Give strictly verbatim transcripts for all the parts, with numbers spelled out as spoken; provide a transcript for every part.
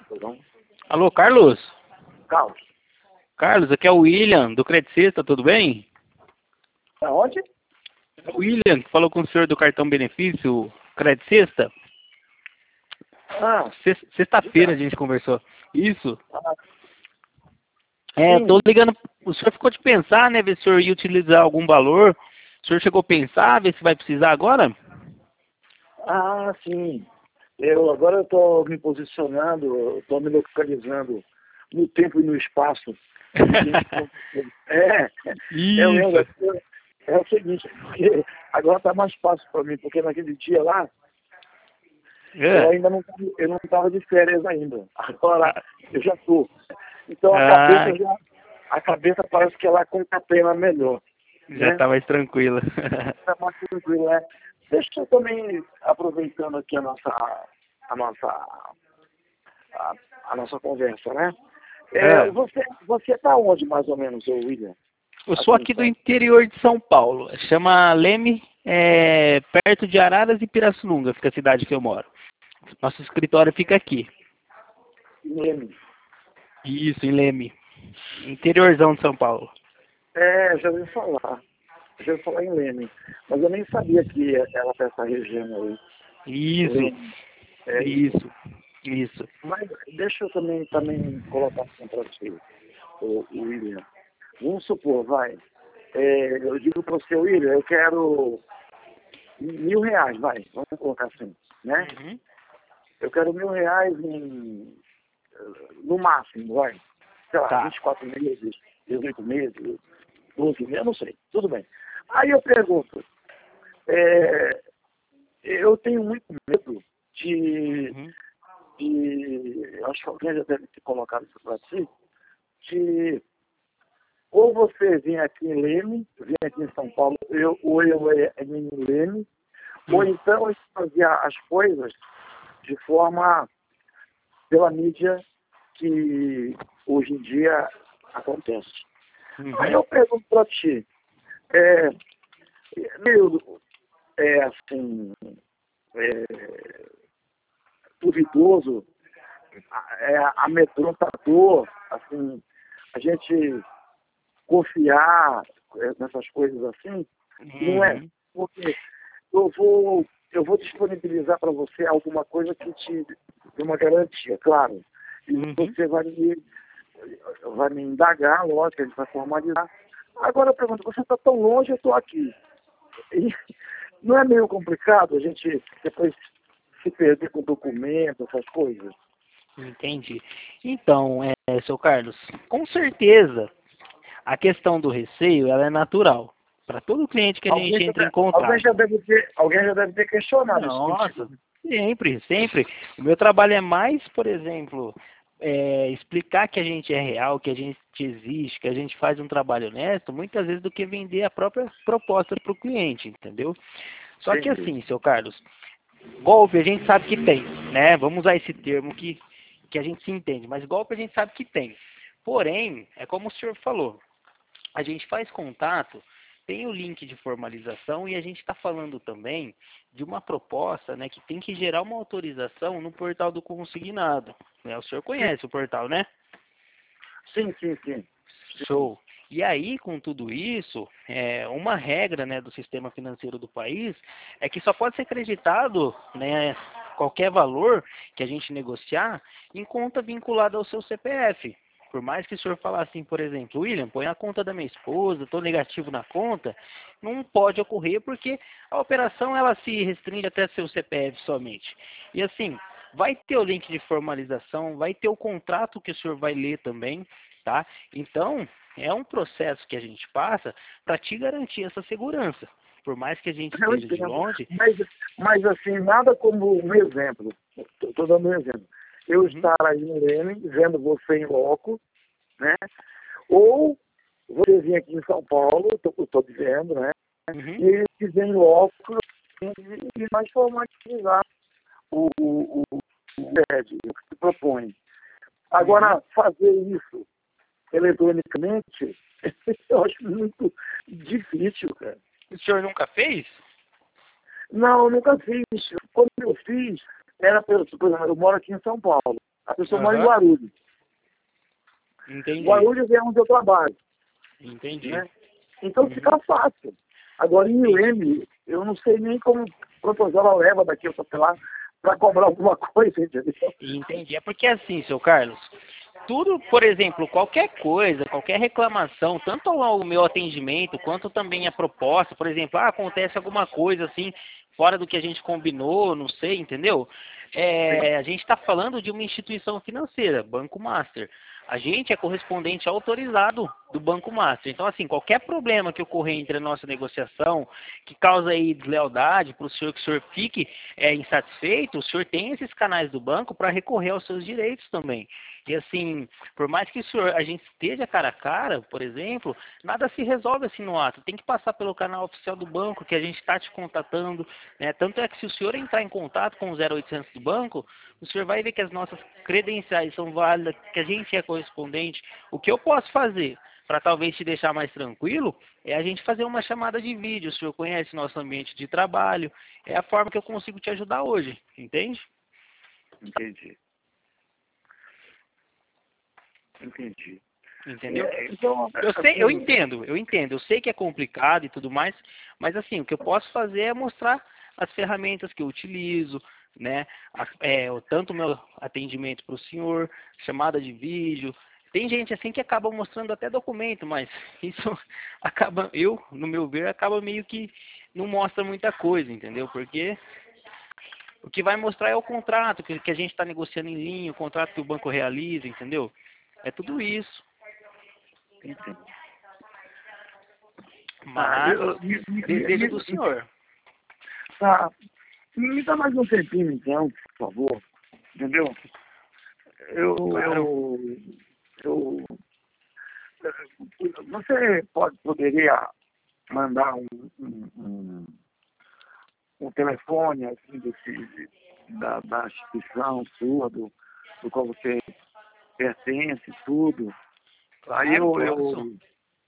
Então, Alô, Carlos? Carlos, Carlos, aqui é o William, do Credit Sexta, tudo bem? da onde? É o William, que falou com o senhor do cartão benefício Credit Sexta. Ah, Sex- Sexta-feira a diga. gente conversou. Isso. Ah, É, tô sim. ligando. O senhor ficou de pensar, né? Ver se o senhor ia utilizar algum valor. O senhor chegou a pensar, ver se vai precisar agora? Ah, sim. Eu agora estou me posicionando, estou me localizando no tempo e no espaço. É, eu Isso. lembro. É o seguinte, porque agora está mais fácil para mim, porque naquele dia lá, eu É. ainda não eu não estava de férias ainda. Agora eu já estou. Então a Ah, cabeça já, a cabeça parece que ela concatena melhor, já né? tá mais tranquila. Tá mais tranquilo, né? Deixa eu também, aproveitando aqui a nossa, a nossa, a, a nossa conversa, né? É, É. você, você está onde, mais ou menos, ô William? Eu sou Aqui em aqui do São interior de São Paulo. Chama Leme, é, perto de Araras e Pirassununga, fica a cidade que eu moro. Nosso escritório fica aqui. Leme. Isso, em Leme. Interiorzão de São Paulo. É, já ouvi falar. Já ouvi falar em Leme. Mas eu nem sabia que ela para essa região aí. Isso, Leme. É isso. isso, isso. Mas deixa eu também, também colocar assim para você, o, o William. Vamos supor, vai. É, eu digo para você, William, eu quero mil reais, vai, vamos colocar assim, né? Uhum. Eu quero mil reais em, no máximo, vai. Sei lá, Tá. vinte e quatro meses, dezoito meses, doze meses, eu não sei, tudo bem. Aí eu pergunto, é, eu tenho muito medo de, Uhum. de, acho que alguém já deve ter colocado isso para si, de ou você vir aqui em Leme, vir aqui em São Paulo, eu, ou eu é em Leme, ou Hum. então eu fazia as coisas de forma pela mídia que hoje em dia acontece. Aí Uhum. eu pergunto para ti, é, meio é, assim, é, duvidoso, é, amedrontador, assim, a gente confiar nessas coisas assim, não é? Uhum. Porque eu vou, eu vou disponibilizar para você alguma coisa que te dê uma garantia, claro. E Uhum. você vai me, vai me indagar, lógico, a gente vai formalizar. Agora eu pergunto, você está tão longe, eu estou aqui. E não é meio complicado a gente depois se perder com documento, essas coisas? Entendi. Então, é, seu Carlos, com certeza a questão do receio ela é natural. Para todo cliente que a gente Alguém já, entra em deve, alguém já contato. deve ter, alguém já deve ter questionado isso Nossa, contigo. sempre, sempre. O meu trabalho é mais, por exemplo, é, explicar que a gente é real, que a gente existe, que a gente faz um trabalho honesto, muitas vezes do que vender a própria proposta para o cliente, entendeu? Só que Entendi. assim, seu Carlos, golpe a gente sabe que tem, né? Vamos usar esse termo que, que a gente se entende, mas golpe a gente sabe que tem. Porém, é como o senhor falou, a gente faz contato, tem o link de formalização e a gente está falando também de uma proposta, né, que tem que gerar uma autorização no portal do consignado. Né? O senhor conhece o portal, né? Sim, sim, sim. Sim. Show. E aí, com tudo isso, é, uma regra, né, do sistema financeiro do país é que só pode ser acreditado, né, qualquer valor que a gente negociar em conta vinculada ao seu C P F. Por mais que o senhor falasse assim, por exemplo, William, põe a conta da minha esposa, estou negativo na conta, não pode ocorrer porque a operação ela se restringe até seu C P F somente. E assim, vai ter o link de formalização, vai ter o contrato que o senhor vai ler também, tá? Então, é um processo que a gente passa para te garantir essa segurança. Por mais que a gente Eu esteja de entendo. longe. Mas, mas assim, nada como um exemplo. Estou dando um exemplo. Eu Uhum, estar aí em Leme, vendo você em loco, né? Ou você vir aqui em São Paulo, estou dizendo, né? uhum, E te ver em loco e mais formatizar o, o, o, o P E D, o que se propõe. uhum. Agora, fazer isso eletronicamente, eu acho muito difícil, cara. O senhor nunca fez? Não, eu nunca fiz. Quando eu fiz, era pelo, por exemplo, eu moro aqui em São Paulo. A pessoa mora em Aham. Guarulhos. Entendi. Guarulhos é onde eu trabalho, Entendi. né? Então Uhum. fica fácil. Agora em Leme, eu não sei nem como quantas horas leva daqui até lá para cobrar alguma coisa, entendeu? Entendi. É porque assim, seu Carlos, tudo, por exemplo, qualquer coisa, qualquer reclamação, tanto ao meu atendimento, quanto também a proposta, por exemplo, ah, acontece alguma coisa assim, fora do que a gente combinou, não sei, entendeu? Sim. É, a gente está falando de uma instituição financeira, Banco Master. A gente é correspondente autorizado do Banco Master. Então, assim, qualquer problema que ocorrer entre a nossa negociação, que causa aí deslealdade para o senhor, que o senhor fique é, insatisfeito, o senhor tem esses canais do banco para recorrer aos seus direitos também. E assim, por mais que o senhor, a gente esteja cara a cara, por exemplo, nada se resolve assim no ato. Tem que passar pelo canal oficial do banco que a gente está te contatando, né? Tanto é que se o senhor entrar em contato com o zero oitocentos do banco, o senhor vai ver que as nossas credenciais são válidas, que a gente é correspondente. O que eu posso fazer para talvez te deixar mais tranquilo é a gente fazer uma chamada de vídeo. O senhor conhece nosso ambiente de trabalho, é a forma que eu consigo te ajudar hoje, entende? Entendi. Entendi. Entendeu? É, então, Eu sei, eu assim, entendo, eu entendo, eu sei que é complicado e tudo mais, mas assim, o que eu posso fazer é mostrar as ferramentas que eu utilizo, né? A- é, o- tanto o meu atendimento para o senhor, chamada de vídeo. Tem gente assim que acaba mostrando até documento, mas isso acaba, eu, no meu ver, acaba meio que não mostra muita coisa, entendeu? Porque o que vai mostrar é o contrato que, que a gente está negociando em linha, o contrato que o banco realiza, entendeu? É tudo isso. entendi. Tá, Mas eu, me, me, desejo me, do me- senhor. tá, me dá mais um tempinho, então, por favor. Entendeu? Eu, Claro. eu, eu, você pode, poderia mandar um, um, um, um telefone, assim, desse, da, da instituição sua, do, do qual você pertence, tudo. Aí Claro, eu, posso. eu,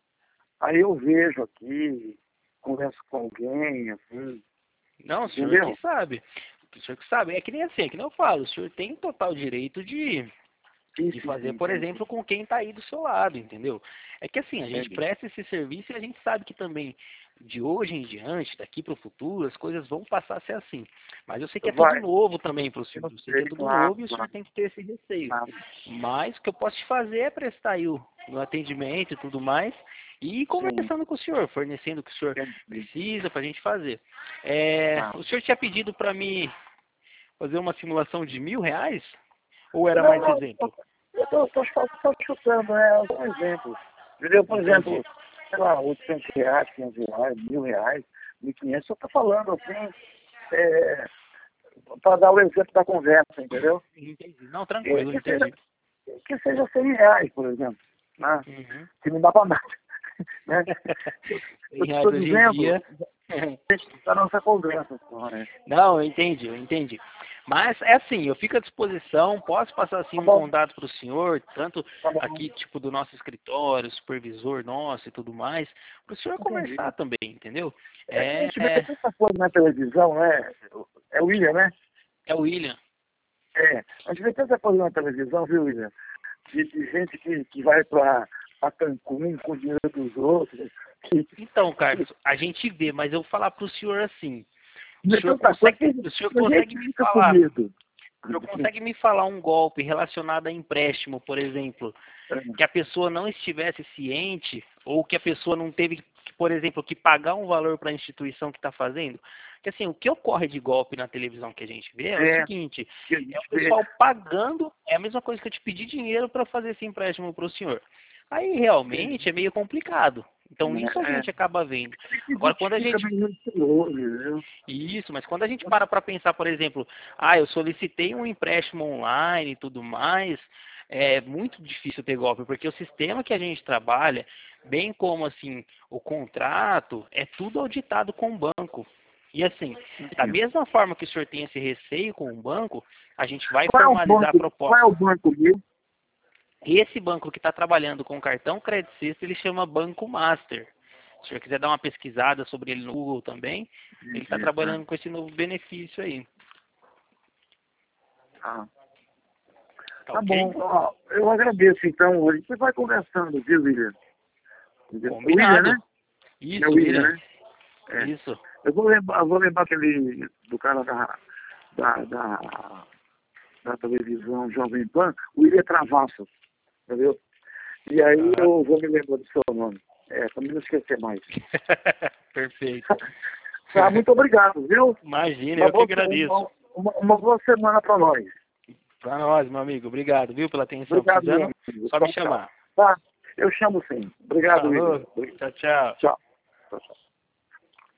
aí eu vejo aqui, converso com alguém, assim, Não, o senhor que entendeu? sabe. O senhor que sabe. É que nem assim, é que nem eu falo, o senhor tem total direito de, Sim, de sim, sim, fazer, por entendi, exemplo, com quem está aí do seu lado, entendeu? É que assim, a gente entendi. presta esse serviço e a gente sabe que também, de hoje em diante, daqui para o futuro, as coisas vão passar a ser assim. Mas eu sei que é tudo Vai, novo também para o senhor. eu Eu sei que sei, é tudo claro, novo e o senhor claro, tem que ter esse receio. claro, Mas o que eu posso te fazer é prestar aí o, o atendimento e tudo mais e ir sim, conversando com o senhor, fornecendo o que o senhor entendi, precisa para a gente fazer. É, tá. o senhor tinha pedido para mim fazer uma simulação de mil reais? Ou era Não, mais não, exemplo? eu tô, tô só, só chutando, é só um exemplo. Entendeu? Por Entendi. exemplo, sei lá, oitocentos reais, quinhentos reais, mil reais, mil e quinhentos, só tá falando assim, é, para dar o exemplo da conversa, entendeu? Entendi. Não, Que, tranquilo, que, seja, entendi. que seja cem reais, por exemplo, né? Uhum. Que não dá para nada, né? Eu cem reais estou hoje em dizendo dia. da nossa conversa, só, né? Não, eu entendi, eu entendi. Mas é assim, eu fico à disposição, posso passar assim Tá um bom, contato para o senhor, tanto tá bom, aqui, tipo, do nosso escritório, supervisor nosso e tudo mais, para o senhor entendi. conversar também, entendeu? É que a É, gente vê é, tanta coisa na televisão, né? É o William, né? é o William. É, a gente vê tanta coisa na televisão, viu, William? De, de gente que, que vai para Cancún com o dinheiro dos outros, que, Então, que Carlos, a gente vê, mas eu vou falar para o senhor assim, o vê senhor tanta coisa que consegue, o senhor a consegue gente me fica com falar, medo. o senhor consegue me falar um golpe relacionado a empréstimo, por exemplo, que a pessoa não estivesse ciente ou que a pessoa não teve, que, por exemplo, que pagar um valor para a instituição que está fazendo? Porque assim, o que ocorre de golpe na televisão que a gente vê é o É, seguinte, que a é gente o vê. pessoal pagando, é a mesma coisa que eu te pedir dinheiro para fazer esse empréstimo para o senhor. Aí realmente é meio complicado. Então isso a É, gente acaba vendo. que a Agora gente quando a fica gente meio ansioso, viu? isso, mas quando a gente para para pensar, por exemplo, ah, eu solicitei um empréstimo online e tudo mais, é muito difícil ter golpe, porque o sistema que a gente trabalha, bem como assim, o contrato, é tudo auditado com o banco. E assim, da mesma forma que o senhor tem esse receio com o banco, a gente vai Qual é o formalizar a banco, qual é proposta. o banco meu? Esse banco que está trabalhando com cartão Credit System, ele chama Banco Master. Se o senhor quiser dar uma pesquisada sobre ele no Google também, ele está Entendi, tá. trabalhando com esse novo benefício aí. Tá. Tá, Tá ok? bom. Ó, eu agradeço, então. A gente vai conversando, viu, William? William, Combinado. né? Isso, É o William, William. né? É. Isso. Eu vou lembrar, eu vou lembrar aquele do cara da, da, da, da televisão Jovem Pan, o William Travasso, entendeu? E aí Aham. eu vou me lembrar do seu nome. É, pra mim não esquecer mais. Perfeito. Tá, muito obrigado, viu? Imagina, Uma eu que boa, agradeço. uma, uma boa semana pra nós. Pra nós, meu amigo. Obrigado, viu, pela atenção. Obrigado, meu Precisando, amigo. só Tchau, me tchau. chamar. Tá, eu chamo sim. Obrigado, William. Falou. Tchau, tchau. Tchau. Tchau, tchau.